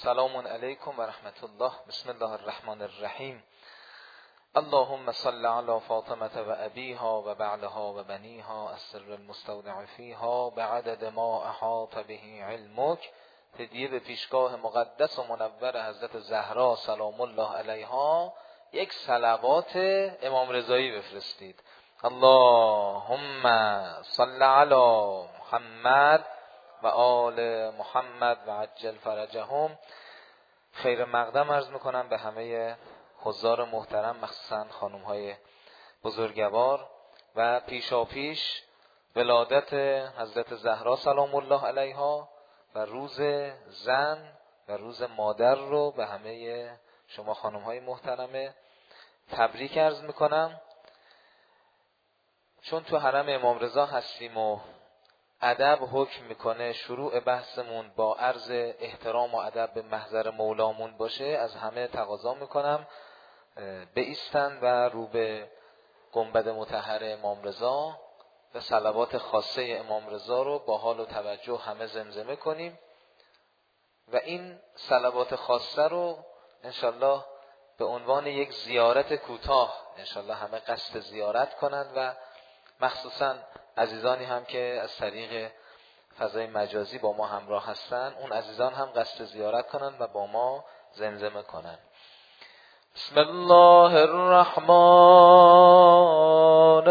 سلام علیکم و رحمت الله. بسم الله الرحمن الرحیم. اللهم صل علی فاطمه و ابیها و بعلها و بنیها السر المستودع فیها بعدد ما احاط به علمک. هدیه به پیشگاه مقدس و منور حضرت زهرا سلام الله علیها یک صلوات امام رضایی بفرستید. اللهم صل علی محمد و آل محمد و عجل فرجهم. خیر مقدم عرض میکنم به همه حضار محترم، مخصوصا خانم های بزرگوار و پیشاپیش ولادت حضرت زهرا سلام الله علیها و روز زن و روز مادر رو به همه شما خانم های محترمه تبریک عرض میکنم. چون تو حرم امام رضا هستیم و ادب حکم میکنه شروع بحثمون با عرض احترام و ادب به محضر مولامون باشه، از همه تقاضا میکنم بایستن و رو به گنبد مطهر امام رضا و صلوات خاصه امام رضا رو با حال و توجه همه زمزمه کنیم و این صلوات خاصه رو انشالله به عنوان یک زیارت کوتاه انشالله همه قصد زیارت کنند و مخصوصا عزیزانی هم که از طریق فضای مجازی با ما همراه هستن، اون عزیزان هم قصد زیارت کنند و با ما زمزمه کنند. بسم الله الرحمن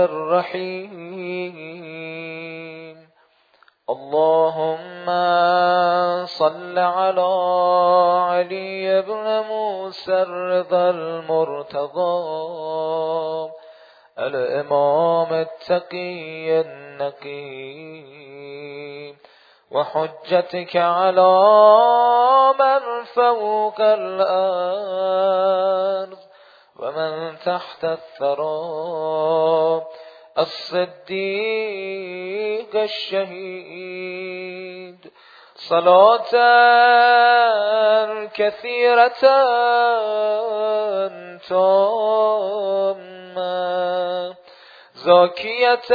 الرحیم. اللهم صل على علی ابن موسی الرضا المرتضى الامام التقي النقي وحجتك على من فوق الأرض ومن تحت الثرى الصديق الشهيد صلاة كثيرة تامة زاكية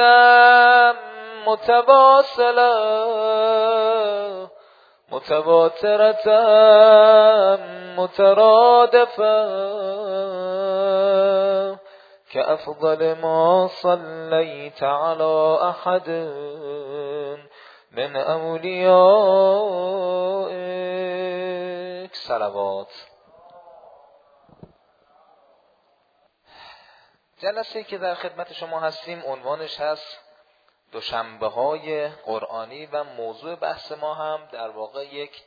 متواصلة متواترة مترادفة كأفضل ما صليت على أحد من أوليائك. صلوات. جلسه‌ای که در خدمت شما هستیم عنوانش هست دوشنبه های قرآنی و موضوع بحث ما هم در واقع یک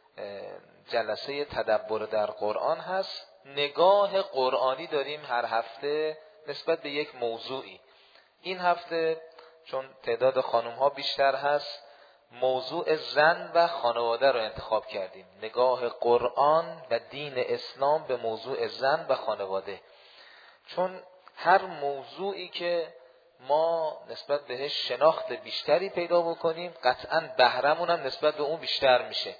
جلسه تدبر در قرآن هست. نگاه قرآنی داریم هر هفته نسبت به یک موضوعی. این هفته چون تعداد خانم ها بیشتر هست موضوع زن و خانواده رو انتخاب کردیم. نگاه قرآن و دین اسلام به موضوع زن و خانواده، چون هر موضوعی که ما نسبت بهش شناخت بیشتری پیدا بکنیم قطعاً بهرمون هم نسبت به اون بیشتر میشه.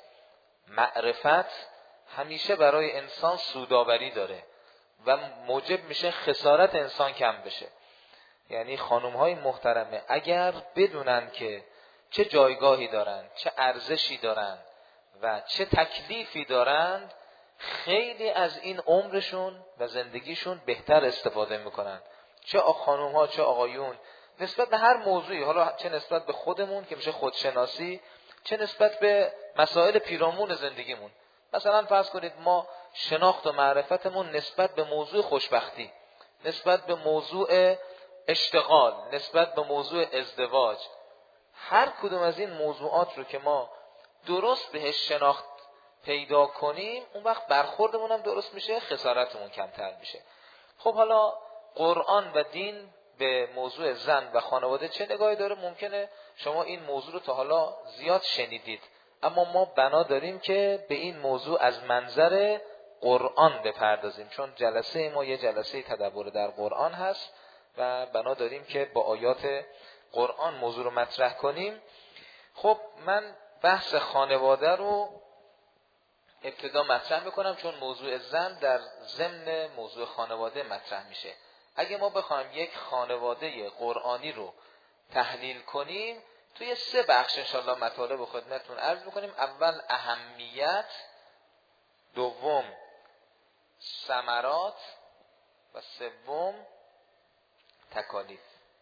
معرفت همیشه برای انسان سودآوری داره و موجب میشه خسارت انسان کم بشه. یعنی خانم‌های محترمه اگر بدونن که چه جایگاهی دارن، چه ارزشی دارن و چه تکلیفی دارند، خیلی از این عمرشون و زندگیشون بهتر استفاده میکنن. چه خانم‌ها چه آقایون نسبت به هر موضوعی، حالا چه نسبت به خودمون که میشه خودشناسی، چه نسبت به مسائل پیرامون زندگیمون. مثلا فرض کنید ما شناخت و معرفتمون نسبت به موضوع خوشبختی، نسبت به موضوع اشتغال، نسبت به موضوع ازدواج، هر کدوم از این موضوعات رو که ما درست بهش شناخت پیدا کنیم اون وقت برخوردمون هم درست میشه، خسارتمون کمتر میشه. خب حالا قرآن و دین به موضوع زن و خانواده چه نگاهی داره؟ ممکنه شما این موضوع رو تا حالا زیاد شنیدید، اما ما بنا داریم که به این موضوع از منظر قرآن بپردازیم، چون جلسه ما یه جلسه تدبر در قرآن هست و بنا داریم که با آیات قرآن موضوع رو مطرح کنیم. خب من بحث خانواده رو ابتدا مطرح میکنم چون موضوع زن در ضمن موضوع خانواده مطرح میشه. اگه ما بخوایم یک خانواده قرآنی رو تحلیل کنیم توی 3 بخش انشالله مطالب خدمتتون عرض میکنیم. اول اهمیت دوم ثمرات و سوم تکالیف.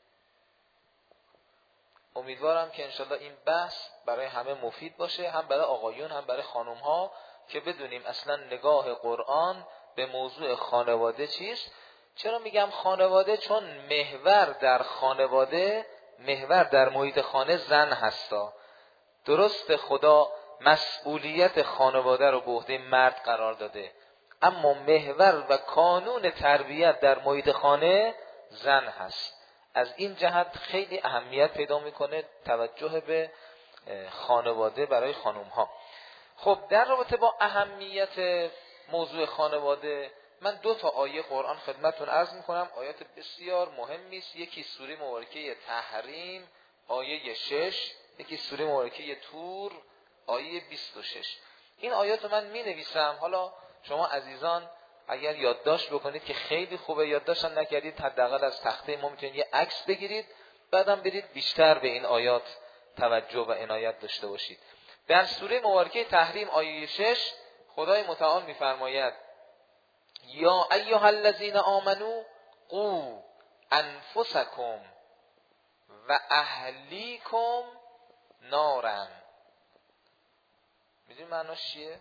امیدوارم که انشالله این بحث برای همه مفید باشه، هم برای آقایون هم برای خانم ها، که بدونیم اصلا نگاه قرآن به موضوع خانواده چیست. چرا میگم خانواده؟ چون محور در خانواده، محور در محیط خانه زن هستا. درست خدا مسئولیت خانواده رو به عهده مرد قرار داده، اما محور و کانون تربیت در محیط خانه زن هست. از این جهت خیلی اهمیت پیدا میکنه توجه به خانواده برای خانم ها. خب در رابطه با اهمیت موضوع خانواده من 2 آیه قرآن خدمتتون عرض میکنم، آیات بسیار مهمی است. یکی سوره مبارکه تحریم آیه 6، یکی سوره مبارکه طور آیه 26. این آیات رو من می نویسم، حالا شما عزیزان اگر یادداشت بکنید که خیلی خوبه، یادداشت هم نکردید حداقل از تخته ما میتونید یه عکس بگیرید، بعدم برید بیشتر به این آیات توجه و عنایت داشته باشید. در سوره مبارکه تحریم آیه 6 خدای متعال میفرماید یا ایها الذین آمنو قوا انفسکم و اهلیکم نارا. میدونی معناش چیه؟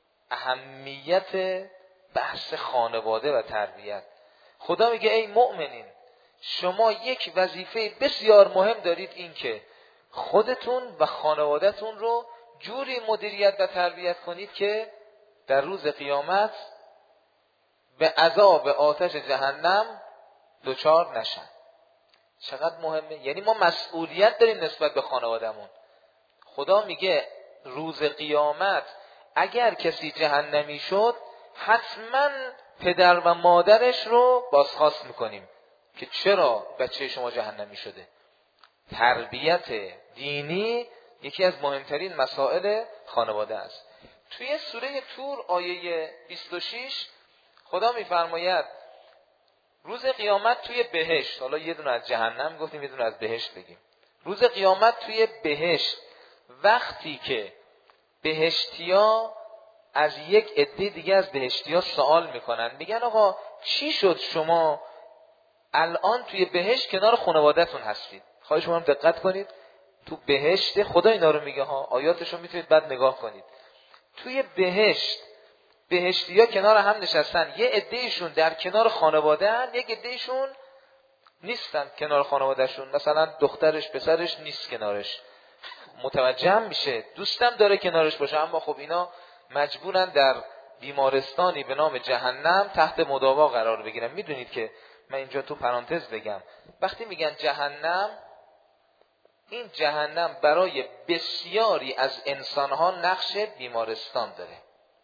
اهمیت بحث خانواده و تربیت. خدا میگه ای مؤمنین، شما یک وظیفه بسیار مهم دارید، این که خودتون و خانوادهتون رو جوری مدیریت و تربیت کنید که در روز قیامت به عذاب آتش جهنم دچار نشن. چقدر مهمه. یعنی ما مسئولیت داریم نسبت به خانوادهمون. خدا میگه روز قیامت اگر کسی جهنمی شد حتما پدر و مادرش رو بازخواست میکنیم که چرا بچه شما جهنمی شده. تربیت دینی یکی از مهمترین مسائل خانواده است. توی سوره طور آیه 26 خدا میفرماید روز قیامت توی بهشت، حالا یه دونه از جهنم گفتیم یه دونه از بهشت بگیم، روز قیامت توی بهشت وقتی که بهشتیا از یک عده دیگه از بهشتیا سوال میکنن، میگن آقا چی شد شما الان توی بهشت کنار خانواده‌تون هستید؟ خواهش می‌کنم دقت کنید، تو بهشت خدا اینا رو میگه ها، آیاتشو میتونید بعد نگاه کنید. توی بهشت بهشتیا کنار هم نشستن، یه عده‌شون در کنار خانواده ان، یک عده‌شون نیستن کنار خانواده‌شون، مثلا دخترش پسرش نیست کنارش، متوجه میشه دوستم داره کنارش باشه، اما خب اینا مجبورن در بیمارستانی به نام جهنم تحت مداوا قرار بگیرن. میدونید که من اینجا تو پرانتز بگم، وقتی میگن جهنم، این جهنم برای بسیاری از انسانها نقش بیمارستان داره.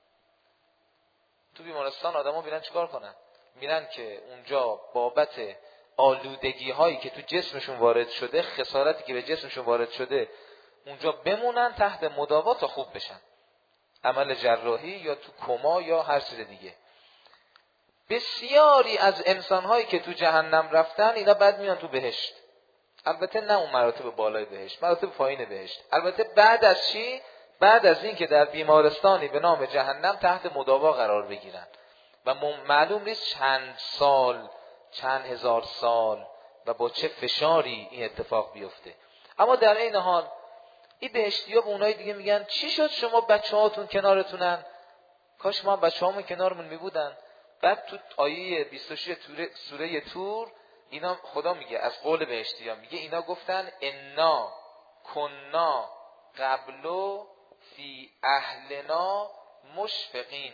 تو بیمارستان آدم‌ها میرن چیکار کنن؟ میرن که اونجا بابت آلودگی هایی که تو جسمشون وارد شده، خسارتی که به جسمشون وارد شده، اونجا بمونن تحت مداوا تا خوب بشن، عمل جراحی یا تو کما یا هر چیز دیگه. بسیاری از انسان‌هایی که تو جهنم رفتن اینا بعد میان تو بهشت. البته نه اون مراتب بالای بهشت، مراتب پایین بهشت. البته بعد از چی؟ بعد از این که در بیمارستانی به نام جهنم تحت مداوا قرار بگیرن و معلوم نیست چند سال، چند هزار سال و با چه فشاری این اتفاق بیفته. اما در این حال این بهشتی‌ها به اونای دیگه میگن چی شد شما بچه‌هاتون کنارتونن؟ کاش ما بچه‌هامون کنارمون میبودن. بعد تو آیه 26 سوره طور اینا خدا میگه از قول بهشتی‌ها، میگه اینا گفتن انا کنا قبلو فی اهلنا مشفقین.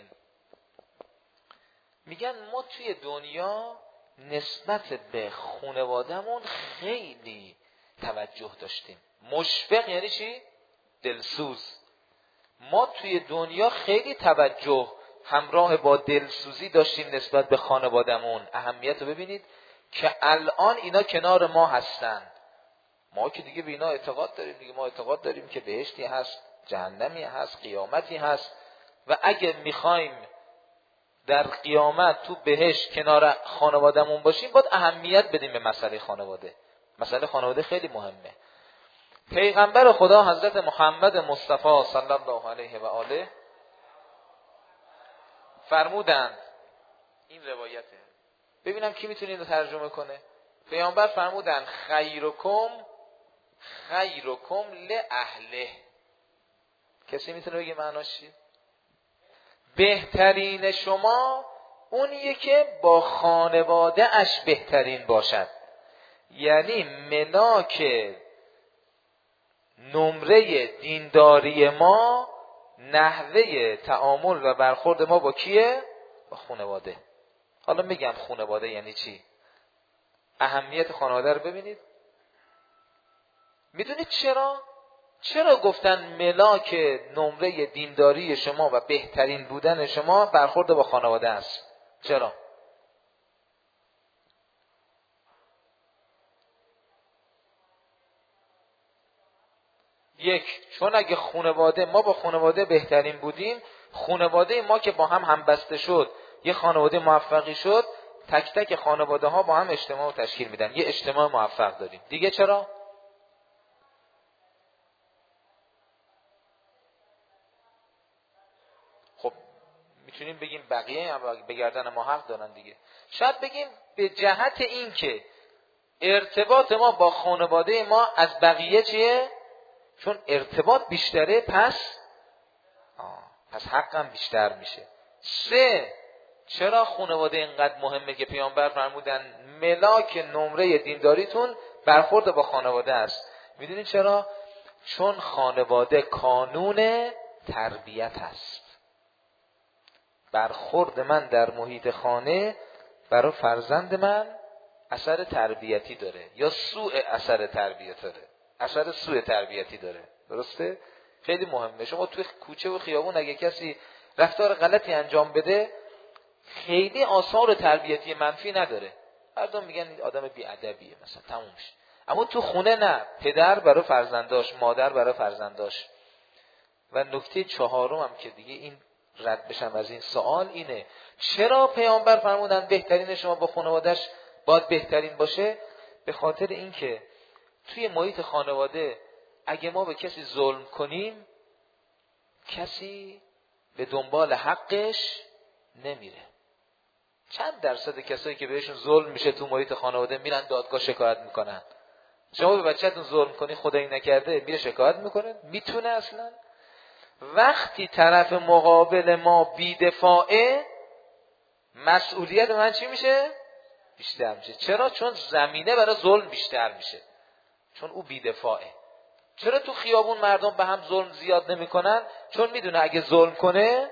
میگن ما توی دنیا نسبت به خانواده‌مون خیلی توجه داشتیم. مشفق یعنی چی؟ دلسوز. ما توی دنیا خیلی توجه همراه با دلسوزی داشتیم نسبت به خانواده‌مون. اهمیت رو ببینید که الان اینا کنار ما هستن. ما که دیگه به اینا اعتقاد داریم دیگه، ما اعتقاد داریم که بهشتی هست، جهنمی هست، قیامتی هست و اگه میخوایم در قیامت تو بهشت کنار خانواده‌مون باشیم باید اهمیت بدیم به مسئله خانواده. مسئله خانواده خیلی مهمه. پیغمبر خدا حضرت محمد مصطفی صلی الله علیه و آله فرمودند، این روایته، ببینم کی میتونه اینو ترجمه کنه. پیامبر فرمودند خیرکم لاهله. کسی میتونه بگه معناش چیه؟ بهترین شما اونیه که با خانواده اش بهترین باشد. یعنی ملاک نمره دینداری ما نحوه تعامل و برخورد ما با کیه؟ با خانواده. حالا میگم خانواده یعنی چی؟ اهمیت خانواده رو ببینید. میدونید چرا گفتن ملاک نمره دینداری شما و بهترین بودن شما برخورد با خانواده است؟ چرا؟ یک، چون اگه ما با خانواده بهترین بودیم، خانواده ما که با هم همبسته شد، یه خانواده موفقی شد، تک تک خانواده ها با هم اجتماع تشکیل میدن، یه اجتماع موفق داریم. دیگه چرا؟ خب میتونیم بگیم بقیه هم به گردن ما حق دارن دیگه. شاید بگیم به جهت این که ارتباط ما با خانواده ما از بقیه چیه؟ چون ارتباط بیشتره پس حقم بیشتر میشه. سه، چرا خانواده اینقدر مهمه که پیامبر فرمودن ملاک نمره دینداریتون برخورد با خانواده است؟ میدونید چرا؟ چون خانواده کانون تربیت است. برخورد من در محیط خانه برای فرزند من اثر تربیتی داره یا سوء اثر تربیت داره، اثر سوء تربیتی داره. درسته؟ خیلی مهمه. شما توی کوچه و خیابون اگه کسی رفتار غلطی انجام بده، خیلی آثار تربیتی منفی نداره، مردم میگن این آدم بی‌ادبیه مثلا، تموم میشه. اما تو خونه نه، پدر برای فرزنداش، مادر برای فرزنداش. و نکته چهارم هم که دیگه این رد بشم از این سوال اینه، چرا پیامبر فرمودن بهترین شما با خانواده‌اش باید بهترین باشه؟ به خاطر اینکه توی محیط خانواده اگه ما به کسی ظلم کنیم، کسی به دنبال حقش نمیره. چند درصد کسایی که بهشون ظلم میشه تو محیط خانواده میرن دادگاه شکایت میکنن؟ شما به بچه‌تون ظلم کنی، خدایی نکرده میره شکایت میکنه؟ میتونه اصلا؟ وقتی طرف مقابل ما بی‌دفاعه، مسئولیت من چی میشه؟ بیشتر میشه. چرا؟ چون زمینه برای ظلم بیشتر میشه، چون او بی‌دفاعه. چرا تو خیابون مردم به هم ظلم زیاد نمیکنن؟ چون میدونه اگه ظلم کنه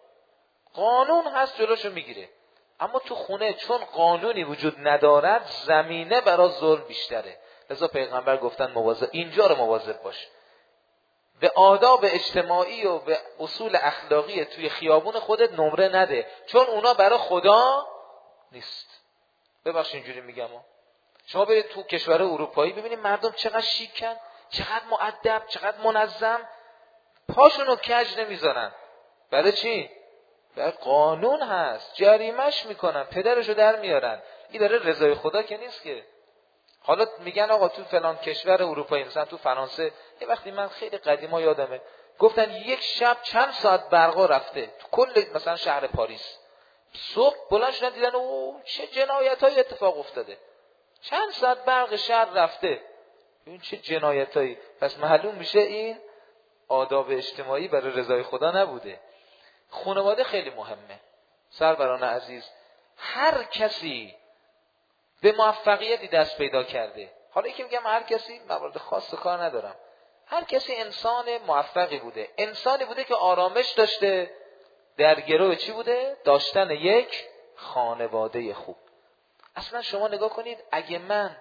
قانون هست جلوشو میگیره. اما تو خونه چون قانونی وجود ندارد، زمینه برای ظلم بیشتره. لذا پیغمبر گفتن اینجا رو مواظب باش، به آداب اجتماعی و به اصول اخلاقی توی خیابون خودت نمره نده، چون اونا برای خدا نیست. ببخشید اینجوری میگم شما برید تو کشور اروپایی ببینید مردم چقدر شیکن، چقدر مؤدب، چقدر منظم، پاشونو کج نمیذارن. برای چی؟ برای قانون هست، جریمش میکنن، پدرشو در میارن. این داره رضای خدا که نیست که. حالا میگن آقا تو فلان کشور اروپایی، مثلا تو فرانسه، یه وقتی من خیلی قدیما یادمه گفتن یک شب چند ساعت برقا رفته تو کل مثلا شهر پاریس. صبح بلند شدن دیدن او چه جنایتایی اتفاق افتاده، چند ساعت برق شهر رفته. این چه جنایتایی. پس معلوم میشه این آداب اجتماعی برای رضای خدا نبوده. خانواده خیلی مهمه. سروران عزیز، هر کسی به موفقیتی دست پیدا کرده، حالا یکی میگم هر کسی، موارد خاص کار ندارم، هر کسی انسان موفقی بوده، انسانی بوده که آرامش داشته، در گرو چی بوده؟ داشتن یک خانواده خوب. اصلا شما نگاه کنید، اگه من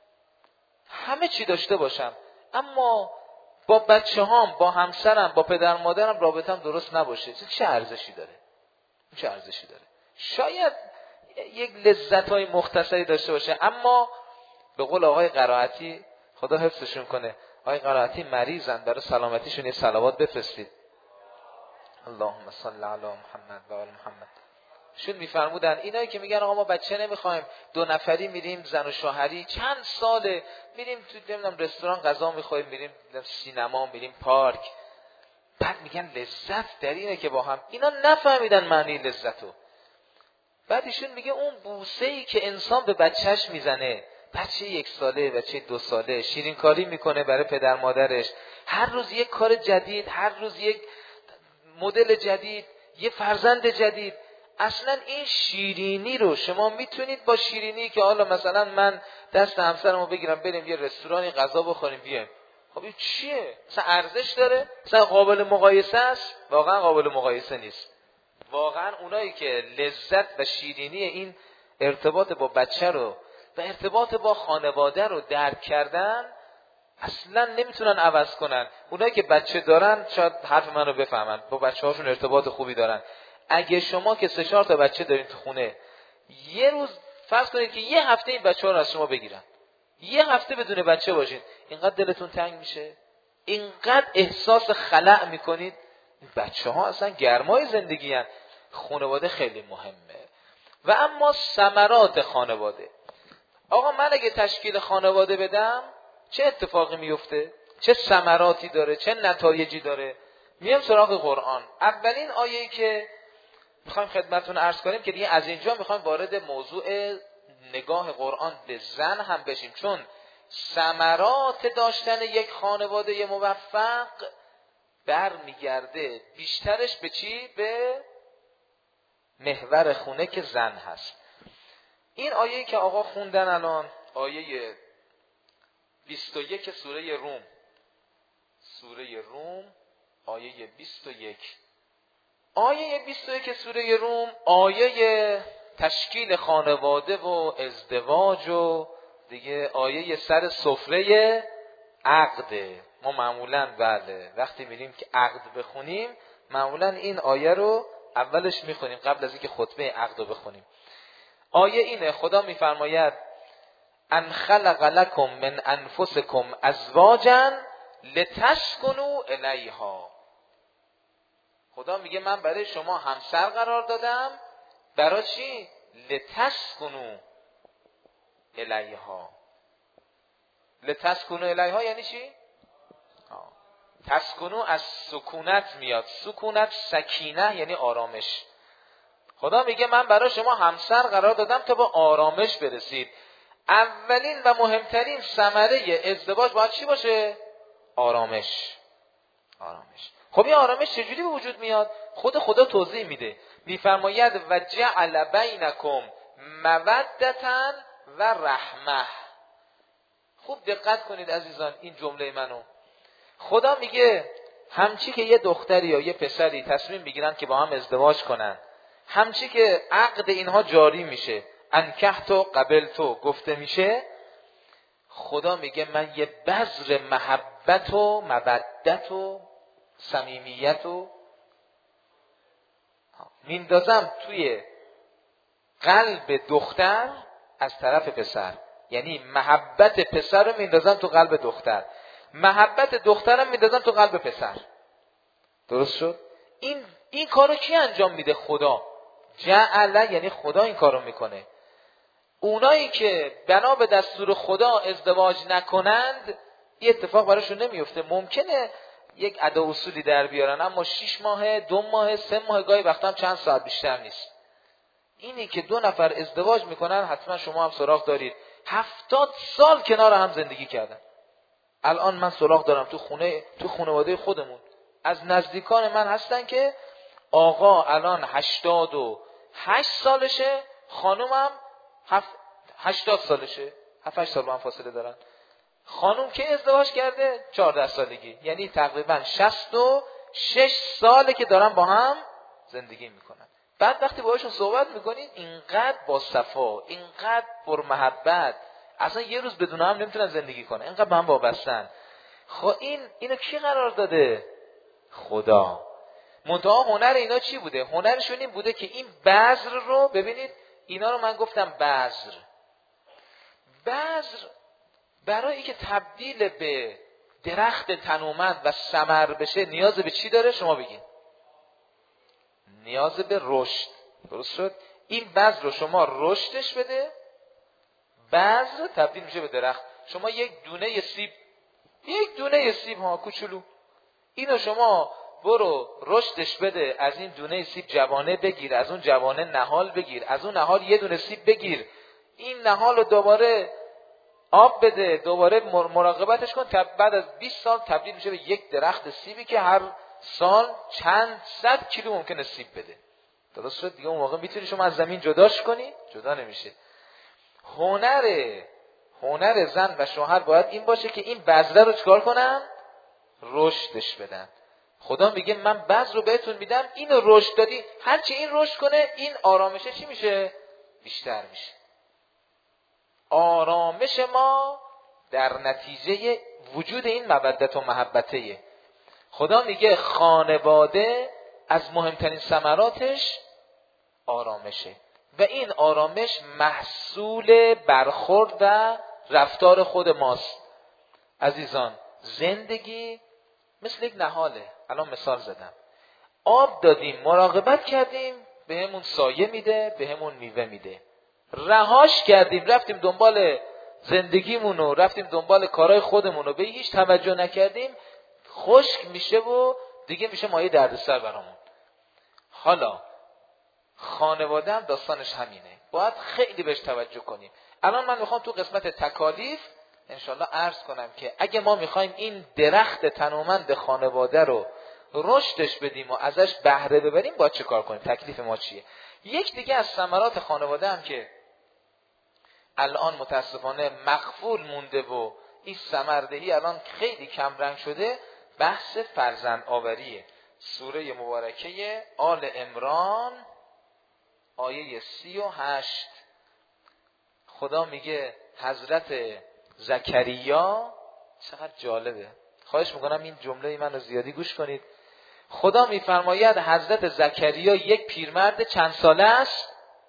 همه چی داشته باشم اما با بچه هام، با همسرم، با پدر مادرم رابطم درست نباشه، چه ارزشی داره؟ چه ارزشی داره؟ شاید یک لذت‌های مختصری داشته باشه، اما به قول آقای قرائتی، خدا حفظشون کنه، آقای قرائتی مریضن، برای سلامتیشون یه صلوات بفرستید. اللهم صل علی محمد و آل محمد. شون میفرمودن اینایی که میگن آقا ما بچه نمیخوایم، 2 نفری میریم زن و شوهری، چند ساله میریم تو نمیدونم رستوران غذا میخوریم، میریم سینما، میریم پارک، بعد میگن لذت در اینه که با هم، اینا نفهمیدن معنی لذتو. بعد ایشون میگه اون بوسه‌ای که انسان به بچهش میزنه، بچه 1 ساله، بچه 2 ساله، شیرین کاری میکنه برای پدر مادرش، هر روز یک کار جدید، هر روز یک مدل جدید، یه فرزند جدید. اصلا این شیرینی رو شما میتونید با شیرینی که حالا مثلا من دست همسرمو بگیرم بریم یه رستورانی غذا بخوریم بیایم، خب این چیه؟ مثلا ارزش داره؟ مثلا قابل مقایسه است؟ واقعا قابل مقایسه نیست. واقعا اونایی که لذت و شیرینی این ارتباط با بچه رو و ارتباط با خانواده رو درک کردن اصلا نمیتونن عوض کنن. اونایی که بچه دارن شاید حرف من رو بفهمن، با بچه هاشون ارتباط خوبی دارن. اگه شما که 3-4 تا بچه دارین تو خونه، یه روز فرض کنید که یه هفته این بچه ها رو از شما بگیرن، یه هفته بدون بچه باشین، اینقدر دلتون تنگ میشه، اینقدر احساس خلأ میکنید. بچه ها اصلا گرمای زندگی هن. خانواده خیلی مهمه. و اما ثمرات خانواده، آقا من اگه تشکیل خانواده بدم چه اتفاقی میفته؟ چه ثمراتی داره؟ چه نتایجی داره؟ میام سراغ قرآن. اولین آیه‌ای که میخوایم خدمتتون عرض کنیم که دیگه از اینجا میخوایم وارد موضوع نگاه قرآن به زن هم بشیم، چون ثمرات داشتن یک خانواده موفق برمیگرده بیشترش به چی؟ به محور خونه که زن هست. این آیه‌ای که آقا خوندن الان، آیه 21 سوره روم، سوره روم آیه 21. آیه 21 سوره روم آیه تشکیل خانواده و ازدواج و دیگه آیه سر سفره عقده. ما معمولاً بله وقتی میریم که عقد بخونیم معمولاً این آیه رو اولش میخونیم قبل از اینکه خطبه عقد رو بخونیم. آیه اینه، خدا میفرماید ان خلق لکم من انفسکم ازواجا لتسکنوا الیها. خدا میگه من برای شما همسر قرار دادم. برای چی؟ لتسکنوا الیها. لتسکنوا الیها یعنی چی؟ تسکنوا از سکونت میاد. سکونت سکینه یعنی آرامش. خدا میگه من برای شما همسر قرار دادم تا با آرامش برسید. اولین و مهمترین ثمره ازدواج باید چی باشه؟ آرامش. آرامش. خب این آرامش چجوری به وجود میاد؟ خدا توضیح میده، میفرماید و جعل بینکم مودة و رحمه. خوب دقت کنید عزیزان این جمله منو. خدا میگه همچی که یه دختری یا یه پسری تصمیم میگیرن که با هم ازدواج کنن، همچی که عقد اینها جاری میشه، انکحتو قبلتو گفته میشه، خدا میگه من یه بذر محبت و مودت و صمیمیت و میندازم توی قلب دختر از طرف پسر. یعنی محبت پسر رو میندازم تو قلب دختر، محبت دخترم میندازم تو قلب پسر. درست شد؟ این کارو کی انجام میده؟ خدا. جعل یعنی خدا این کارو میکنه. اونایی که بنا به دستور خدا ازدواج نکنند این اتفاق براشون نمیفته. ممکنه یک ادا اصولی در بیارن اما 6 ماه 2 ماه 3 ماه گاهی وقتا هم چند ساعت بیشتر نیست. اینی که 2 نفر ازدواج میکنن حتما شما هم سراغ دارید 70 سال کنار هم زندگی کردن. الان من سراغ دارم تو خانواده خودمون از نزدیکان من هستن که آقا الان 88 سالشه، خانومم 80 سالشه، 7-8 سال با هم فاصله دارن. خانوم که ازدواج کرده 14 سالگی، یعنی تقریبا 66 ساله که دارن با هم زندگی میکنن. بعد وقتی باهاشون صحبت میکنید اینقدر با صفا، اینقدر پر محبت، اصلا یه روز بدون هم نمیتونن زندگی کنن، اینقدر به هم وابستن. خب اینو کی قرار داده؟ خدا. منتها هنر اینا چی بوده؟ هنرشون این بوده که این بذر رو ببینید، اینا رو من گفتم بذر برای اینکه تبدیل به درخت تنومند و ثمر بشه نیاز به چی داره؟ شما بگین. نیاز به رشد. درست شد؟ این بذر رو شما رشدش بده، بذر تبدیل میشه به درخت. شما یک دونه سیب ها کوچولو، اینو شما برو رشدش بده، از این دونه سیب جوانه بگیر، از اون جوانه نهال بگیر، از اون نهال یه دونه سیب بگیر، این نهال رو دوباره آب بده، دوباره مراقبتش کن، بعد از 20 سال تبدیل میشه به یک درخت سیبی که هر سال چند صد کیلو ممکنه سیب بده. درست شد دیگه. اون موقع میتونی شما از زمین جداش کنی؟ جدا نمیشه. هنر زن و شوهر باید این باشه که این بذره رو چکار کنن؟ رشدش بدن. خدا میگه من بذر رو بهتون میدم، اینو رشد دادی، هرچی این رشد کنه این آرامشه چی میشه؟ بیشتر میشه. آرامش ما در نتیجه وجود این مودت و محبته. خدا میگه خانواده از مهمترین ثمراتش آرامشه و این آرامش محصول برخورد و رفتار خود ماست. عزیزان، زندگی مثل یک نهاله. الان مثال زدم، آب دادیم، مراقبت کردیم، بهمون سایه میده، بهمون میوه میده. رهاش کردیم، رفتیم دنبال زندگیمون و رفتیم دنبال کارهای خودمون و به هیچ توجه نکردیم، خشک میشه و دیگه میشه مایه دردسر برامون. حالا خانواده هم داستانش همینه، باید خیلی بهش توجه کنیم. الان من میخوام تو قسمت تکالیف انشالله عرض کنم که اگه ما میخوایم این درخت تنومند خانواده رو رشدش بدیم و ازش بهره ببریم باید چه کار کنیم؟ تکلیف ما چیه؟ یک دیگه از ثمرات خانواده هم که الان متاسفانه مغفول مونده و این ثمردهی الان خیلی کم رنگ شده، بحث فرزند آوریه. سوره مبارکه آل عمران آیه 38 خدا میگه حضرت زکریا، چقدر جالبه، خواهش میکنم این جمله من رو زیادی گوش کنید. خدا میفرماید حضرت زکریا یک پیرمرد چند ساله است؟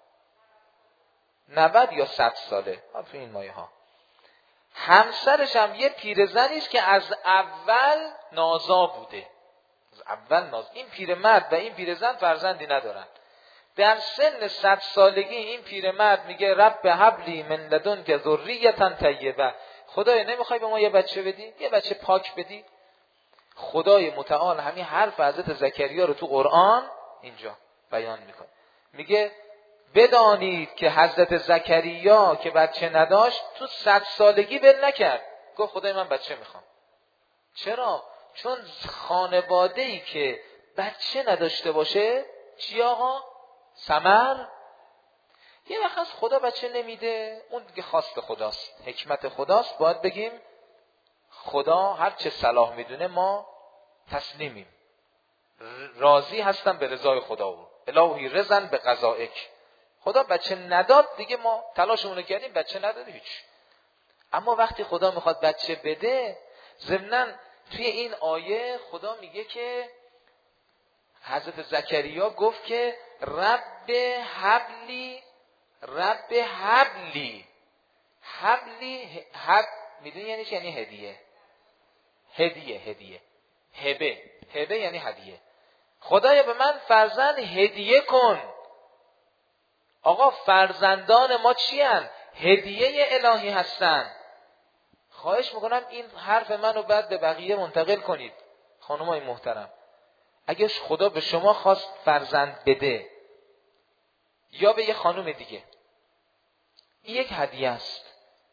90 یا 100 ساله، تو این مایه ها. همسرش هم یه پیرزنی است که از اول نازا بوده. از اول ناز. این پیرمرد و این پیرزن فرزندی ندارن. در سن 100 سالگی این پیرمرد میگه رب هب لی من لدنک ذریة طیبه، خدایا نمیخوای به ما یه بچه بدی؟ یه بچه پاک بدی؟ خدای متعال همین حرف حضرت زکریا رو تو قرآن اینجا بیان میکنه. میگه بدانید که حضرت زکریا که بچه نداشت تو 100 سالگی ول نکرد، گفت خدای من بچه میخوام. چرا؟ چون خانواده‌ای که بچه نداشته باشه چی آقا؟ ثمر. یه وقت از خدا بچه نمیده، اون دیگه خواست خداست، حکمت خداست. باید بگیم خدا هر چه صلاح میدونه ما تسلیمیم، راضی هستم به رضای خدا و الهی رضن به قضائک. خدا بچه نداد دیگه ما تلاشمون رو کردیم، بچه نداد هیچ. اما وقتی خدا میخواد بچه بده، ضمناً توی این آیه خدا میگه که حضرت زکریا گفت که رب هبلی، رب هبلی، هبلی هب میدونی یعنی چی؟ یعنی هدیه. هدیه هبه یعنی هدیه. خدایا به من فرزند هدیه کن. آقا فرزندان ما چی هن؟ هدیه الهی هستن. خواهش میکنم این حرف منو بعد به بقیه منتقل کنید. خانمای محترم، اگه خدا به شما خواست فرزند بده یا به یه خانم دیگه، این یک هدیه است.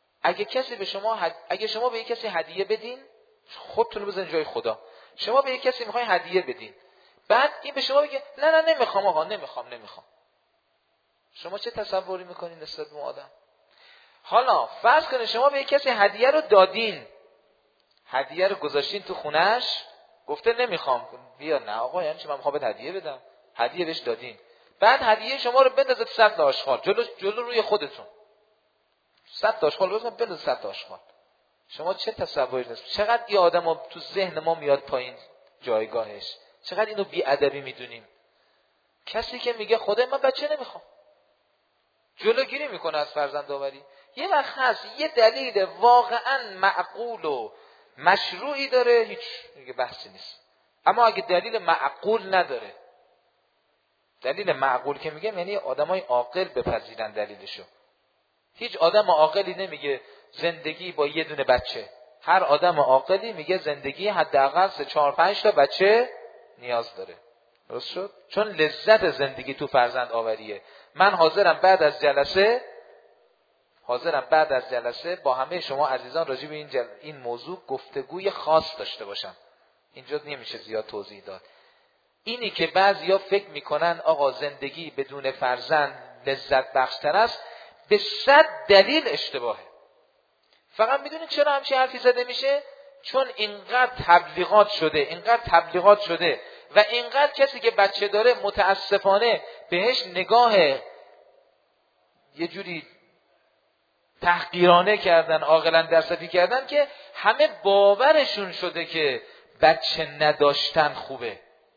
اگه شما به یک کسی هدیه بدین، خودتون رو بزنید جای خدا. شما به یک کسی میخواین هدیه بدین، بعد این به شما بگه نه نمیخوام آقا، نمیخوام. شما چه تصوری میکنین نسبت به آدم؟ حالا فرض کنید شما به یک کسی هدیه رو دادین، هدیه رو گذاشتین تو خونش، گفته نمیخوام. بیا نه آقا، یعنی چی؟ من میخوام بهت هدیه بدم. هدیه بهش دادین، بعد هدیه شما رو بندازه تو سطل آشغال جلو روی خودتون. سطل آشغال بندازه 100 آشغال. شما چه تصوری هست؟ چقدر این آدمو تو ذهن ما میاد پایین جایگاهش، چقدر اینو بی‌ادبی میدونیم. کسی که میگه خدای من بچه نمیخوام، جلوگیری میکنه از فرزند آوری. یه وقت هست یه دلیل واقعا معقول و مشروعی داره، هیچ دیگه بحثی نیست. اما اگه دلیل معقول نداره، دلیل معقول که میگم یعنی آدمای عاقل بپذیرن دلیلشو. هیچ آدم عاقلی نمیگه زندگی با یه دونه بچه. هر آدم عاقلی میگه زندگی حداقل 3-4-5 تا بچه نیاز داره. درست شد؟ چون لذت زندگی تو فرزند آوریه. من حاضرم بعد از جلسه با همه شما عزیزان راجع به این موضوع گفتگوی خاص داشته باشم. اینجا نمیشه زیاد توضیح داد. اینی که بعضیا فکر میکنن آقا زندگی بدون فرزند لذت بخشتر است، به 100 دلیل اشتباهه. فقط میدونید چرا همچین حرفی زده میشه؟ چون اینقدر تبلیغات شده و اینقدر کسی که بچه داره متاسفانه بهش نگاه یه جوری تحقیرانه کردن، عاقلا درصفی کردن که همه باورشون شده که بچه نداشتن خوبه.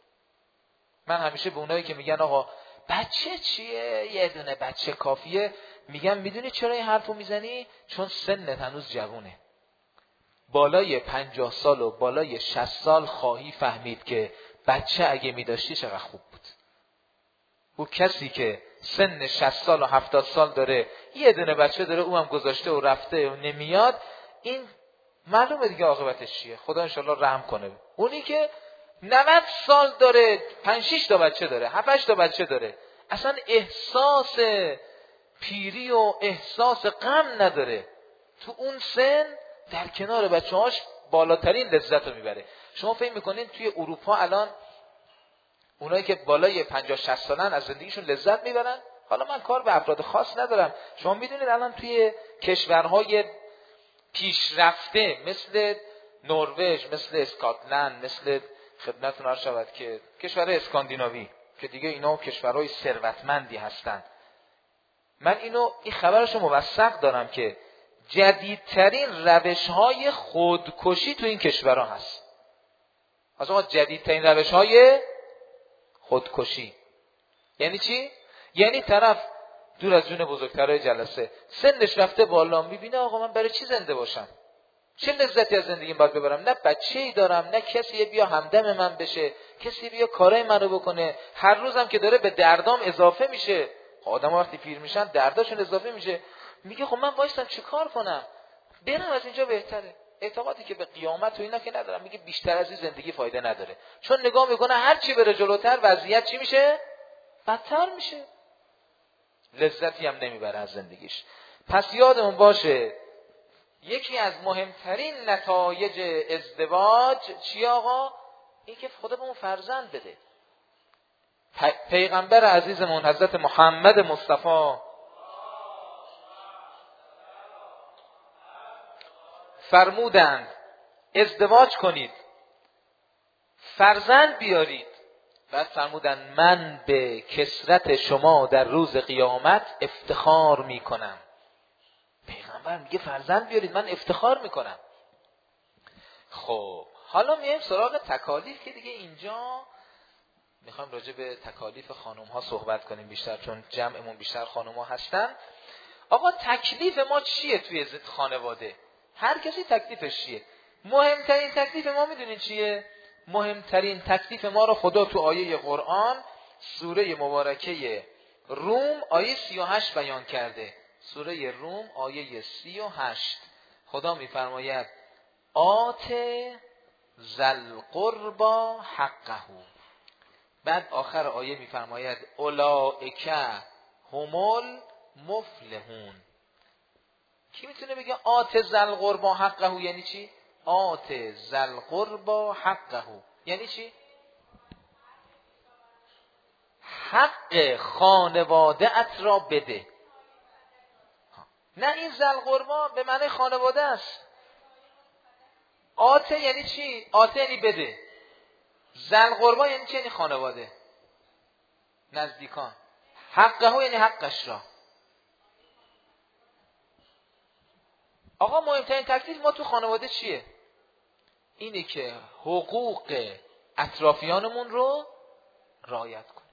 من همیشه به اونایی که میگن آقا بچه چیه، یه دونه بچه کافیه، میگم میدونی چرا این حرفو میزنی؟ چون سنت هنوز جوونه. بالای 50 سال و بالای 60 سال خواهی فهمید که بچه اگه میداشتی چقدر خوب بود. او کسی که سن 60 سال و 70 سال داره یه دونه بچه داره، او هم گذاشته و رفته و نمیاد، این معلومه دیگه عاقبتش چیه. خدا انشالله رحم کنه. اونی که 90 سال داره، 5-6 تا بچه داره، 7-8 تا بچه داره، اصلا احساس پیری و احساس غم نداره، تو اون سن در کنار بچه‌هاش بالاترین لذت رو میبره. شما فکر میکنین توی اروپا الان اونایی که بالای 50-60 سالن از زندگیشون لذت میبرن؟ حالا من کار به افراد خاص ندارم. شما میدونید الان توی کشورهای پیشرفته مثل نروژ، مثل اسکاتلند، مثل خدمتتون عرض شود که کشورهای اسکاندیناوی که دیگه اینا کشورهای ثروتمندی هستن، من این خبرشو موثق دارم که جدیدترین روش‌های خودکشی تو این کشورها هست. آقا جدیدترین روش‌های خودکشی یعنی چی؟ یعنی طرف دور از جون بزرگترهای جلسه سنش رفته بالا، میبینه آقا من برای چی زنده باشم؟ چه لذتی از زندگیم باید ببرم؟ نه بچه‌ای دارم، نه کسی بیا همدم من بشه، کسی بیا کارای منو بکنه. هر روزم که داره به دردام اضافه میشه. آدم‌ها وقتی پیر میشن درداشون اضافه میشه. میگه خب من وایسم چه کار کنم؟ برم از اینجا بهتره. اعتقادی که به قیامت و اینا که ندارم. میگه بیشتر از این زندگی فایده نداره. چون نگاه میکنه هر چی بره جلوتر وضعیت چی میشه؟ بدتر میشه. لذتی هم نمیبره از زندگیش. پس یادمون باشه یکی از مهمترین نتایج ازدواج چی آقا؟ این که خدا بهمون فرزند بده. پیغمبر عزیزمون حضرت محمد مصطفی فرمودند ازدواج کنید، فرزند بیارید. بعد فرمودند من به کثرت شما در روز قیامت افتخار میکنم. پیغمبر میگه فرزند بیارید، من افتخار میکنم. خب حالا میایم سراغ تکالیف که دیگه اینجا میخوایم راجع به تکالیف خانم ها صحبت کنیم بیشتر، چون جمعمون بیشتر خانم ها هستن. آقا تکلیف ما چیه توی خانواده؟ هر کسی تکلیفش چیه؟ مهمترین تکلیف ما میدونین چیه؟ مهمترین تکلیف ما رو خدا تو آیه قرآن سوره مبارکه روم آیه 38 بیان کرده. سوره روم آیه 38 خدا میفرماید آت ذل قربا حقه. بعد آخر آیه میفرماید اولئک همل مفلحون. کی میتونه بگه آت ذل قربا حقه یعنی چی؟ آت ذل قربا حقه یعنی چی؟ حق خانواده ات را بده. نه این ذل قربا به معنی خانواده است. آت یعنی چی؟ آت یعنی بده. ذل قربا یعنی چی؟ یعنی خانواده، نزدیکان. حقه یعنی حقش را. آقا مهمترین تکلیف ما تو خانواده چیه؟ اینه که حقوق اطرافیانمون رو رعایت کنیم.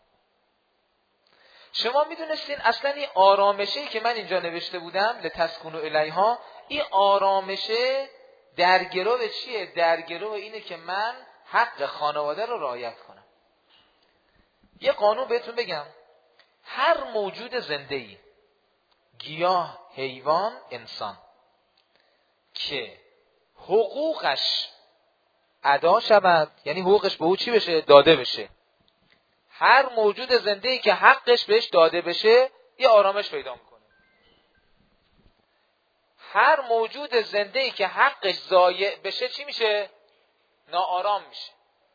شما میدونستین اصلا این آرامشه‌ای که من اینجا نوشته بودم لتسکنوا الیها، این آرامشه در گرو چیه؟ در گرو اینه که من حق خانواده رو رعایت کنم. یه قانون بهتون بگم، هر موجود زنده‌ای، گیاه، حیوان، انسان، که حقوقش ادا شود، یعنی حقوقش به او چی بشه؟ داده بشه. هر موجود زنده‌ای که حقش بهش داده بشه یه آرامش پیدا میکنه. هر موجود زنده‌ای که حقش ضایع بشه چی میشه؟ ناآرام میشه.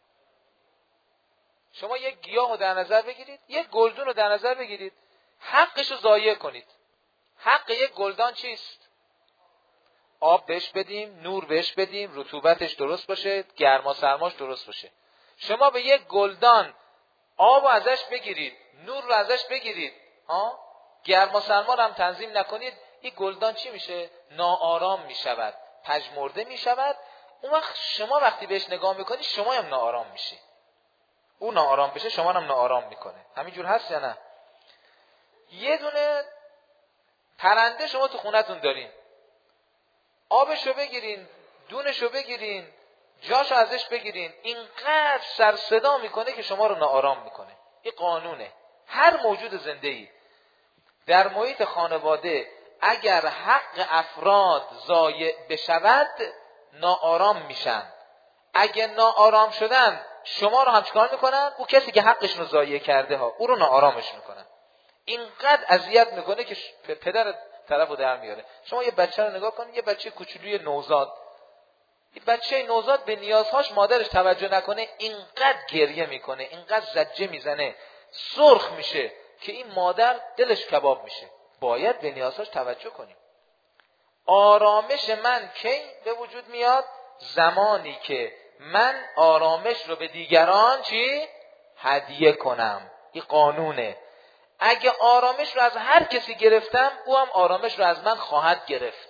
شما یک گیاه رو در نظر بگیرید، یک گلدون رو در نظر بگیرید، حقش رو ضایع کنید. حق یک گلدان چیست؟ آب بهش بدیم، نور بهش بدیم، رطوبتش درست باشه، گرما سرماش درست باشه. شما به یک گلدان آب رو ازش بگیرید، نور رو ازش بگیرید، گرما سرما رو هم تنظیم نکنید، این گلدان چی میشه؟ ناآرام میشود، پژمرده میشود. اون وقت شما وقتی بهش نگاه میکنید شما هم ناآرام میشید. او ناآرام بشه شما هم ناآرام میکنه. همینجور هست یا نه؟ یه دونه پرنده شما تو خونتون دارین، آبشو بگیرین، دونشو بگیرین، جاشو ازش بگیرین، اینقدر سر صدا میکنه که شما رو ناآرام میکنه. این قانونه. هر موجود زنده‌ای در محیط خانواده اگر حق افراد ضایع بشود ناآرام میشن. اگه ناآرام شدن شما رو هم چیکار میکنن؟ او کسی که حقش رو ضایع کرده ها او رو ناآرامش میکنن. اینقدر اذیت میکنه که پدر طرفو در میاره. شما یه بچه رو نگاه کنید، یه بچه کوچولوی نوزاد، این بچه نوزاد به نیازهاش مادرش توجه نکنه اینقدر گریه میکنه، اینقدر زجه میزنه، سرخ میشه که این مادر دلش کباب میشه. باید به نیازهاش توجه کنیم. آرامش من کی به وجود میاد؟ زمانی که من آرامش رو به دیگران چی؟ هدیه کنم. این قانونه. اگه آرامش رو از هر کسی گرفتم او هم آرامش رو از من خواهد گرفت.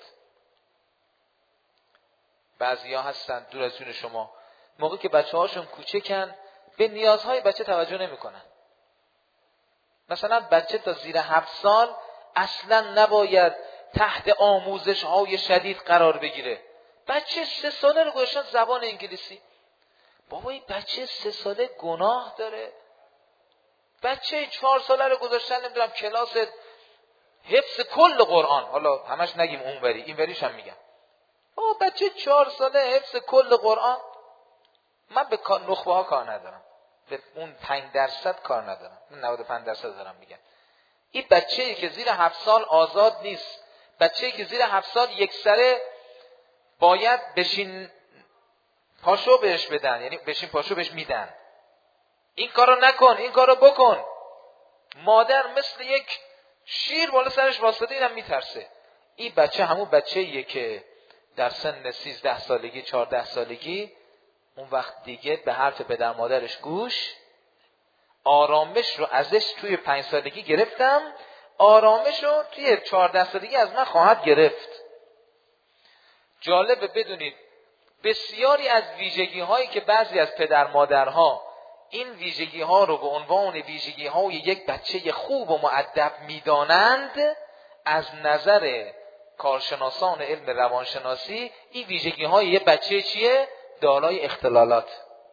بعضیا هستن دور از جون شما موقعی که بچه هاشون کوچکن به نیازهای بچه توجه نمی کنن. مثلا بچه تا زیر 7 سال اصلا نباید تحت آموزش های شدید قرار بگیره. بچه 3 ساله رو گذاشتن زبان انگلیسی. بابا این بچه 3 ساله گناه داره. بچه 4 ساله رو گذاشتن نمیدونم کلاس حفظ کل قرآن. حالا همش نگیم اونوری، اینوریش هم میگم. بچه 4 ساله حفظ کل قرآن. من به نخبه ها کار ندارم، به اون 5% کار ندارم، من 95% دارم میگم. این بچه‌ای که زیر 7 سال آزاد نیست. بچه‌ای که زیر 7 سال یک سره باید بشین پاشو بهش بدن، یعنی بشین پاشو بهش میدن. این کارو نکن، این کارو بکن. مادر مثل یک شیر بالا سرش واسطه اینم میترسه. این بچه همون بچه‌ایه که در سن 13 سالگی 14 سالگی اون وقت دیگه به حرف پدر مادرش گوش، آرامش رو ازش توی 5 سالگی گرفتم، آرامش رو توی 14 سالگی از من خواهد گرفت. جالبه بدونید بسیاری از ویژگی هایی که بعضی از پدر مادرها این ویژگی ها رو به عنوان ویژگی های یک بچه خوب و مؤدب میدانند، از نظر کارشناسان علم روانشناسی این ویژگی های یک بچه چیه؟ دارای اختلالات.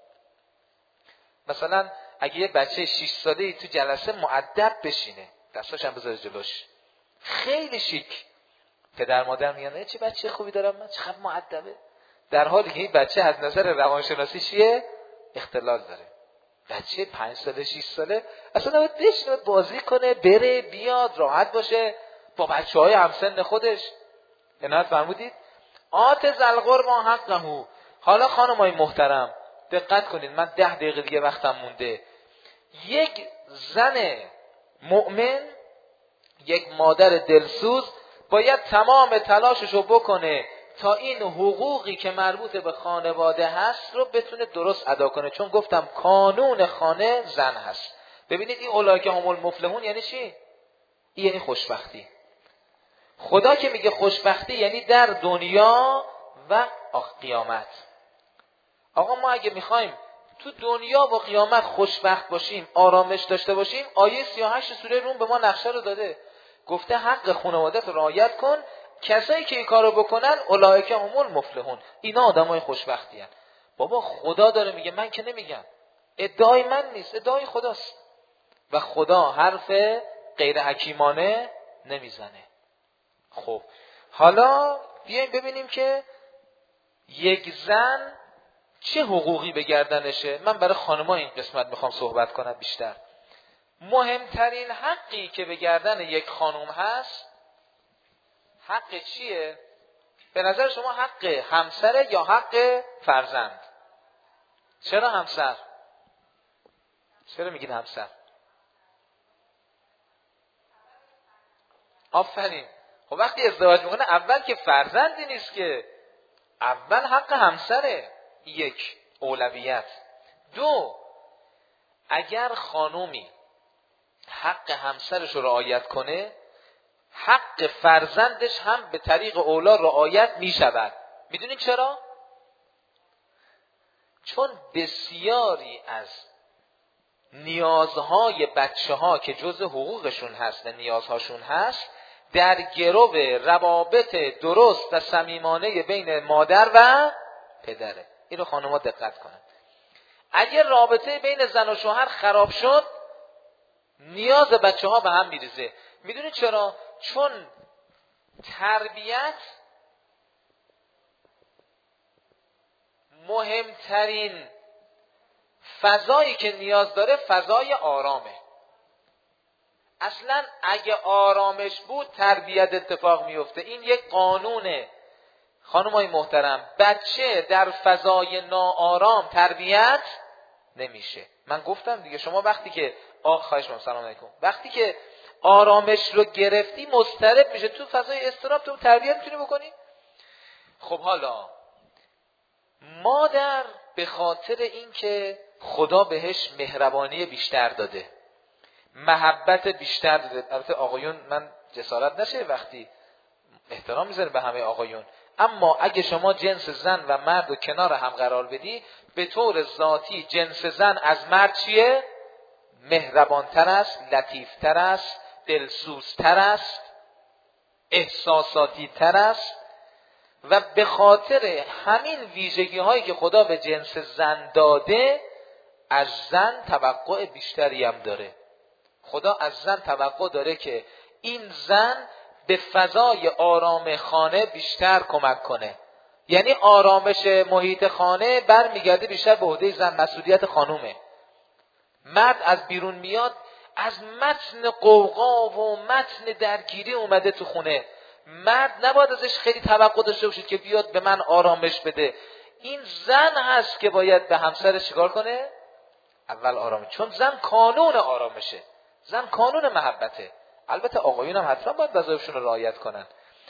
مثلا اگه یه بچه 6 ساله‌ای تو جلسه مؤدب بشینه، دستاش هم بذاره جلوش، خیلی شیک، پدر مادر میگن چه بچه خوبی دارم من، چقدر مؤدبه، در حالی که این بچه از نظر روانشناسی چیه؟ اختلال داره. بچه 5 ساله 6 ساله اصلا باید بشینه بازی کنه، بره بیاد، راحت باشه با بچه‌های همسن خودش. عنایت فرمودید؟ آت ذل قربی حقه. حالا خانمای محترم دقت کنید، من 10 دقیقه دیگه وقتم مونده. یک زن مؤمن، یک مادر دلسوز باید تمام تلاششو بکنه تا این حقوقی که مربوط به خانواده هست رو بتونه درست ادا کنه. چون گفتم کانون خانه زن هست. ببینید این اولئک هم المفلحون یعنی چی؟ این یعنی خوشبختی. خدا که میگه خوشبختی یعنی در دنیا و قیامت. آقا ما اگه میخوایم تو دنیا و قیامت خوشبخت باشیم، آرامش داشته باشیم، آیه 38 سوره روم به ما نقشه رو داده. گفته حق خانواده‌ت رو رعایت کن، کسایی که این کارو بکنن اولئک هم المفلحون، اینا آدمای خوشبختی هستند. بابا خدا داره میگه، من که نمیگم، ادعای من نیست، ادعای خداست و خدا حرف غیر حکیمانه نمیزنه. خب حالا بیایم ببینیم که یک زن چه حقوقی به گردنشه؟ من برای خانم‌ها این قسمت میخوام صحبت کنم بیشتر. مهمترین حقی که به گردن یک خانم هست حق چیه؟ به نظر شما حق همسره یا حق فرزند؟ چرا همسر؟ چرا میگید همسر؟ آفرین. خب وقتی ازدواج میکنه اول که فرزندی نیست که، اول حق همسره. یک، اولویت. دو، اگر خانومی حق همسرش رو رعایت کنه، حق فرزندش هم به طریق اولا رعایت میشود. میدونید چرا؟ چون بسیاری از نیازهای بچه ها که جزء حقوقشون هست و نیازهاشون هست در گرو روابط درست و صمیمانه بین مادر و پدره. اینو خانم‌ها دقت کنن. اگر رابطه بین زن و شوهر خراب شد نیاز بچه ها به هم میریزه. میدونید چرا؟ چون تربیت مهمترین فضایی که نیاز داره فضای آرامه. اصلا اگه آرامش بود تربیت اتفاق میفته. این یک قانونه. خانم‌های محترم، بچه در فضای ناآرام تربیت نمیشه. من گفتم دیگه، شما وقتی که خواهش می‌کنم، سلام علیکم، وقتی که آرامش رو گرفتی مضطرب میشه، تو فضای اضطراب تو تربیت میتونی بکنی؟ خب حالا مادر به خاطر اینکه خدا بهش مهربانی بیشتر داده، محبت بیشتر داده، البته آقایون من جسارت نشه وقتی احترام میذاره به همه آقایون، اما اگه شما جنس زن و مرد رو کنار هم قرار بدی، به طور ذاتی جنس زن از مرد چیه؟ مهربانتر است، لطیفتر است، دلسوزتر است، احساساتی تر است و به خاطر همین ویژگی هایی که خدا به جنس زن داده از زن توقع بیشتری هم داره. خدا از زن توقع داره که این زن به فضای آرام خانه بیشتر کمک کنه. یعنی آرامش محیط خانه برمیگرده بیشتر به عهده زن، مسئولیت خانومه. مرد از بیرون میاد از متن قوقا و متن درگیری اومده تو خونه. مرد نباید ازش خیلی توقع داشته باشید که بیاد به من آرامش بده. این زن هست که باید به همسرش چیکار کنه؟ اول آرامش. چون زن کانون آرامشه، زن کانون محبته. البته آقایون هم حتما باید وظایفشون رو رعایت کنن.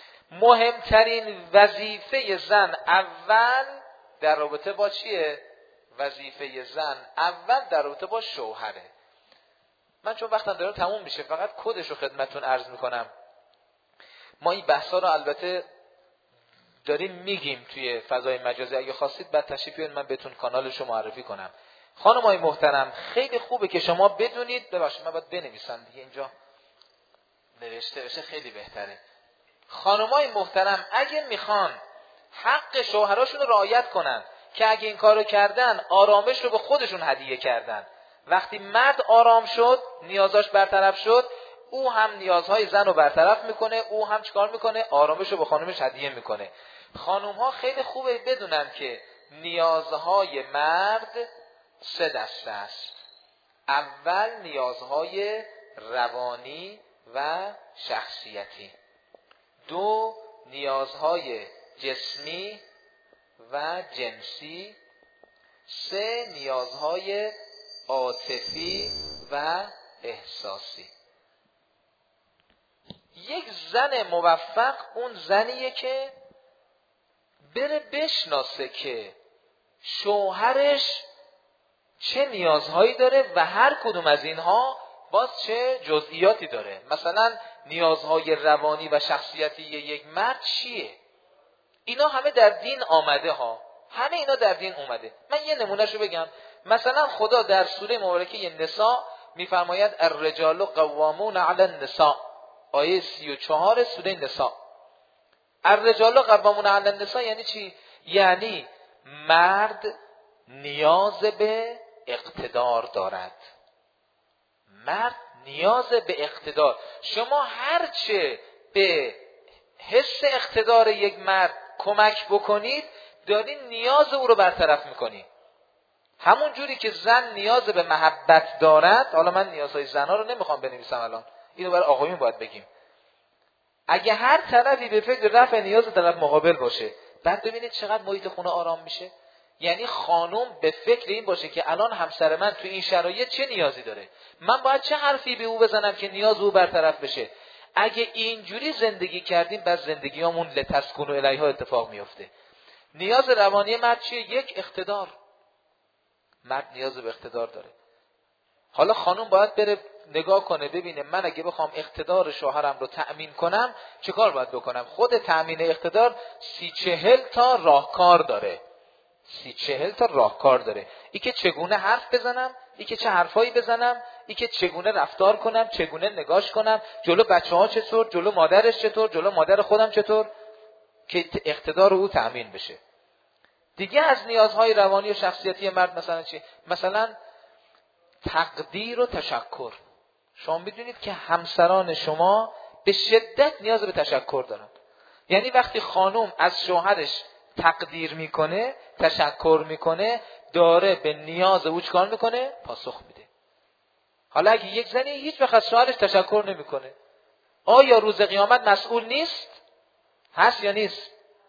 مهمترین وظیفه زن اول در رابطه با چیه؟ وظیفه زن اول در رابطه با شوهره. من چون وقتم داره تموم میشه فقط کدش رو خدمتتون عرض میکنم. ما این بحثا رو البته داریم میگیم توی فضای مجازی، اگه خواستید بعد تشریف بیارید من بهتون کانالش رو معرفی کنم. خانم‌های محترم، خیلی خوبه که شما بدونید، ببخشید من باید بنویسم دیگه، اینجا نوشته بشه خیلی بهتره. خانم‌های محترم اگه میخوان حق شوهراشون رو رعایت کنن که اگه این کارو کردن آرامش رو به خودشون هدیه کردن، وقتی مرد آرام شد، نیازاش برطرف شد، او هم نیازهای زن رو برطرف میکنه، او هم چیکار میکنه؟ آرامش رو به خانمش هدیه میکنه. خانم‌ها خیلی خوبه بدونن که نیازهای مرد 3 دسته است. اول نیازهای روانی و شخصیتی، 2 نیازهای جسمی و جنسی، 3 نیازهای عاطفی و احساسی. یک زن موفق اون زنیه که بره بشناسه که شوهرش چه نیازهایی داره و هر کدوم از اینها باز چه جزئیاتی داره. مثلا نیازهای روانی و شخصیتی یک مرد چیه؟ اینا همه در دین آمده ها، همه اینا در دین اومده. من یه نمونهشو بگم. مثلا خدا در سوره مبارکه نساء میفرماید الرجال قوامون علی النساء، آیه 34 سوره نساء. الرجال قوامون علی النساء یعنی چی؟ یعنی مرد نیاز به اقتدار دارد. مرد نیاز به اقتدار. شما هرچه به حس اقتدار یک مرد کمک بکنید داری نیاز او رو برطرف میکنی. همون جوری که زن نیاز به محبت دارد، حالا من نیازهای زنها رو نمیخوام بنویسم الان، اینو برای آقایون باید بگیم. اگه هر طرفی به فکر رفع نیاز طرف مقابل باشه، بعد ببینید چقدر محیط خونه آرام میشه. یعنی خانم به فکر این باشه که الان همسر من تو این شرایط چه نیازی داره، من باید چه حرفی به او بزنم که نیاز او برطرف بشه. اگه اینجوری زندگی کردیم، بعد زندگیامون لتسکن الیها اتفاق میفته. نیاز روانی مرد چیه؟ یک، اقتدار. مرد نیاز به اقتدار داره. حالا خانم باید بره نگاه کنه ببینه من اگه بخوام اقتدار شوهرم رو تأمین کنم چه کار باید بکنم. خود تأمین اقتدار 30-40 تا راهکار داره. 30-40 تا راهکار داره. ای که چگونه حرف بزنم، ای که چه حرفایی بزنم، ای که چگونه رفتار کنم، چگونه نگاش کنم، جلو بچه‌ها چطور، جلو مادرش چطور، جلو مادر خودم چطور، که اقتدار او تأمین بشه. دیگه از نیازهای روانی و شخصیتی مرد مثلا چی؟ مثلا تقدیر و تشکر. شما میدونید که همسران شما به شدت نیاز به تشکر دارن. یعنی وقتی خانم از شوهرش تقدیر میکنه، تشکر میکنه، داره به نیاز او چکار میکنه؟ پاسخ میده. حالا اگه یک زنی هیچ وقت از شوهرش تشکر نمیکنه، آیا روز قیامت مسئول نیست؟ هست یا نیست؟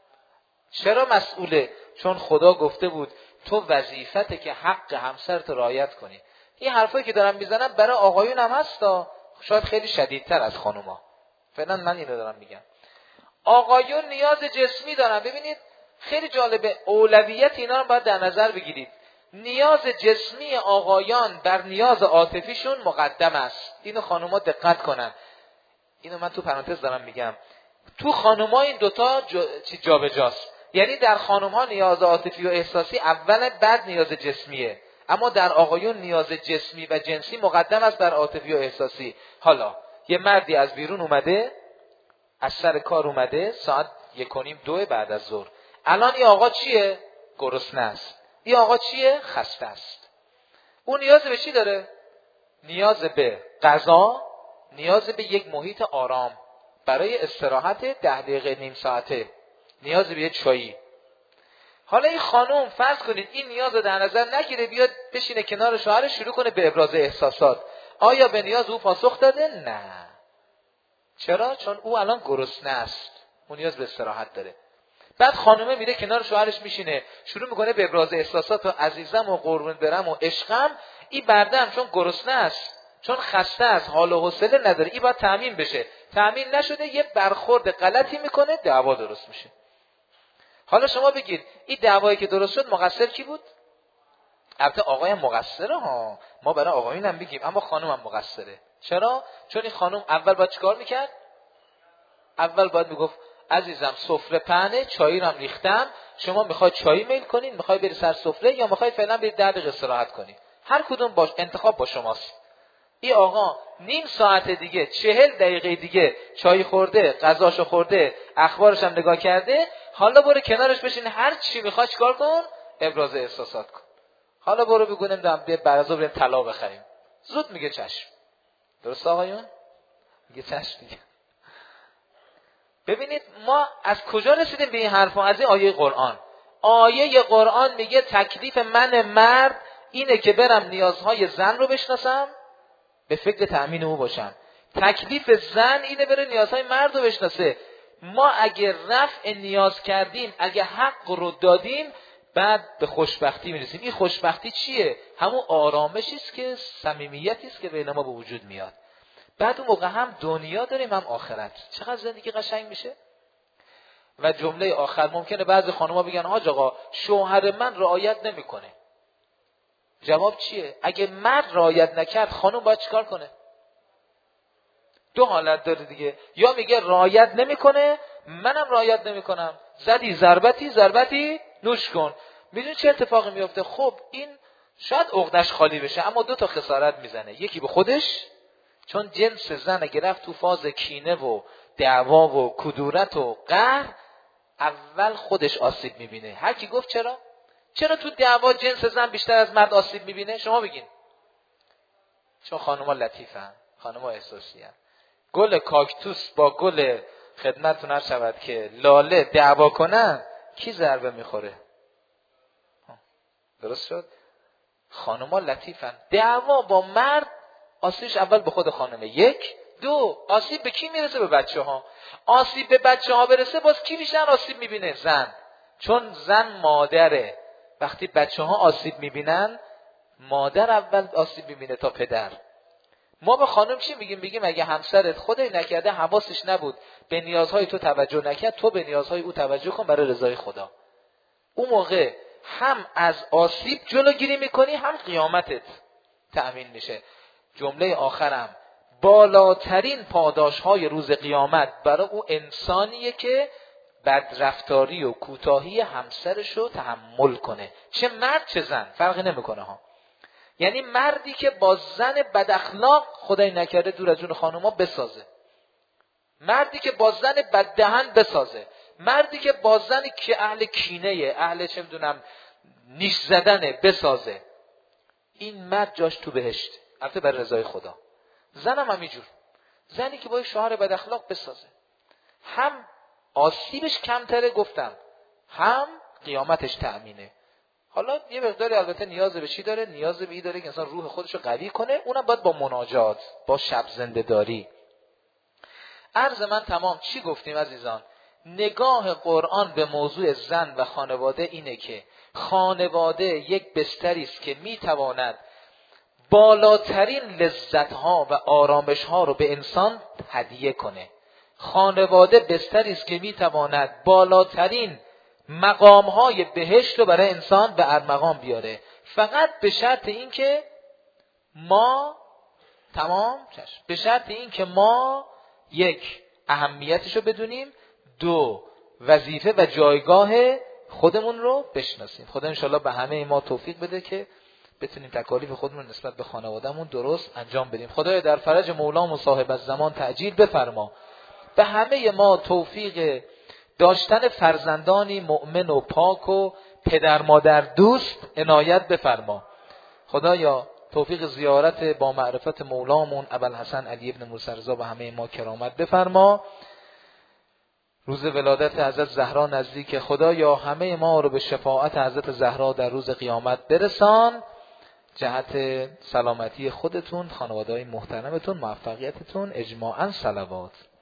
چرا مسئوله؟ چون خدا گفته بود تو وظیفته که حق همسرت رعایت کنی. این حرفایی که دارم میزنم برای آقایون هم هستا، شاید خیلی شدیدتر از خانوما. فعلا من اینو دارم میگم. آقایون نیاز جسمی دارن. ببینید خیلی جالبه، اولویت اینا رو باید در نظر بگیرید. نیاز جسمی آقایان بر نیاز عاطفیشون مقدم است. اینو خانوما دقت کنن. اینو من تو پرانتز دارم میگم. تو خانوما این دوتا جابجاست. یعنی در خانوم‌ها نیاز عاطفی و احساسی اوله، بعد نیاز جسمیه. اما در آقایون نیاز جسمی و جنسی مقدم است بر عاطفی و احساسی. حالا یه مردی از بیرون اومده، از سر کار اومده، ساعت 1:30-2 بعد از ظهر. الان این آقا چیه؟ گرسنه است. این آقا چیه؟ خسته است. اون نیاز به چی داره؟ نیاز به غذا، نیاز به یک محیط آرام برای استراحت 10 دقیقه نیم ساعته، نیاز به یک چایی. حالا این خانم فرض کنید این نیاز رو در نظر نگیره، بیاد بشینه کنار شوهرش شروع کنه به ابراز احساسات. آیا به نیاز او پاسخ داده؟ نه. چرا؟ چون او الان گرسنه است، اون نیاز به استراحت داره. بعد خانومه میره کنار شوهرش میشینه، شروع میکنه به ابراز احساسات و عزیزم و قربون برم و عشقم. این بردم چون گرسنه است، چون خسته است، حال و حوصله نداره، این باید تامین بشه. تامین نشده، یه برخورد غلطی میکنه، دعوا درست میشه. حالا شما بگید این دعوایی که درست شد مقصر کی بود؟ البته آقای هم مقصره ها، ما برای آقایون هم بگیم، اما خانم هم مقصره. چرا؟ چون این خانم اول باید چیکار میکرد؟ اول باید میگفت عزیزم سفره پهنه، چایی رو هم ریختم، شما میخواید چایی میل کنین، میخواید بری سر سفره، یا میخواید فعلا برید 10 دقیقه استراحت کنین. هر کدوم باش، انتخاب با شماست. این آقا نیم ساعت دیگه، 40 دقیقه دیگه چای خورده، غذاشو خورده، اخبارش هم نگاه کرده، حالا برو کنارش بشین، هر چی میخواد چیکار کن؟ ابراز احساسات کن. حالا برو بگو نمیدونم بعد از ظهر بریم طلا بخریم. زود میگه چشم. درست آقایون؟ میگه چشم دیگه. ببینید ما از کجا رسیدیم به این حرفا؟ از این آیه قرآن. آیه قرآن میگه تکلیف من مرد اینه که برم نیازهای زن رو بشناسم، به فکر تأمین او باشم. تکلیف زن اینه بره نیازهای مرد رو بشناسه. ما اگه رفع نیاز کردیم، اگه حق رو دادیم، بعد به خوشبختی میرسیم. این خوشبختی چیه؟ همون آرامشی است که صمیمیتی است که بین ما به وجود میاد. بعد اون موقع هم دنیا داریم هم آخرت. چقدر زندگی قشنگ میشه. و جمله آخر ممکنه بعضی خانم‌ها بگن حاج آقا شوهر من رعایت نمیکنه. جواب چیه؟ اگه مرد رعایت نکرد خانم باید چیکار کنه؟ دو حالت داره دیگه. یا میگه رعایت نمیکنه، منم رعایت نمیکنم، زدی ضربتی نوش کن. میدونی چه اتفاقی میفته؟ خب این شاید عقدش خالی بشه، اما 2 تا خسارت میزنه. یکی به خودش، چون جنس زن اگه رفت تو فاز کینه و دعوا و کدورت و قهر، اول خودش آسیب میبینه. هر کی گفت چرا تو دعوا جنس زن بیشتر از مرد آسیب میبینه؟ شما بگین. چون خانوما لطیفن، خانوما احساسی هن. گل کاکتوس با گل خدمتتون عرض شود که لاله دعوا کنن، کی ضربه میخوره؟ درست شد؟ خانم‌ها لطیفن. دعوا با مرد آسیبش اول به خود خانمه. 1 2 آسیب به کی میرسه؟ به بچه‌ها. آسیب به بچه‌ها برسه باز کی بیشتر آسیب میبینه؟ زن. چون زن مادره. وقتی بچه‌ها آسیب میبینن مادر اول آسیب میبینه تا پدر. ما به خانم چی میگیم؟ میگیم اگه همسرت خدای نکرده حواسش نبود به نیازهای تو توجه نکرد، تو به نیازهای او توجه کن برای رضای خدا. اون موقع هم از آسیب جلوگیری میکنی، هم قیامتت تأمین میشه. جمله آخرم، بالاترین پاداشهای روز قیامت برای اون انسانیه که بدرفتاری و کوتاهی همسرشو تحمل کنه، چه مرد چه زن، فرقی نمیکنه ها. یعنی مردی که با زن بد اخلاق خدای نکرده دور از جون خانوما بسازه، مردی که با زن بد دهن بسازه، مردی که با زنی که اهل کینه، اهل چه میدونم نیش زدنه بسازه، این مرد جاش تو بهشت، البته برای رضای خدا. زنم همینجور، زنی که با شوهر بد اخلاق بسازه، هم آسیبش کمتره گفتم، هم قیامتش تأمینه. حالا یه مقداری البته نیاز به چی داره؟ نیاز به این داره که انسان روح خودشو قوی کنه، اونم باید با مناجات، با شب زنده داری. عرض من تمام. چی گفتیم عزیزان؟ نگاه قرآن به موضوع زن و خانواده اینه که خانواده یک بستری است که میتواند بالاترین لذت‌ها و آرامش‌ها رو به انسان هدیه کنه. خانواده بستری است که میتواند بالاترین مقام‌های بهشت رو برای انسان به ارمغان بیاره، فقط به شرط این که ما به شرط این که ما 1 اهمیتش رو بدونیم، 2 وظیفه و جایگاه خودمون رو بشناسیم. خدا انشالله به همه ما توفیق بده که بتونیم تکالیف خودمون نسبت به خانوادهمون درست انجام بدیم. خدای در فرج مولام و صاحب الزمان تعجیل بفرما. به همه ما توفیق داشتن فرزندانی مؤمن و پاک و پدر مادر دوست عنایت بفرما. خدایا توفیق زیارت با معرفت مولامون ابوالحسن علی ابن موسی رضا به همه ما کرامت بفرما. روز ولادت حضرت زهرا نزدیک، خدایا همه ما رو به شفاعت حضرت زهرا در روز قیامت برسان. جهت سلامتی خودتون، خانواده‌های محترمتون، موفقیتتون، اجماعاً صلوات.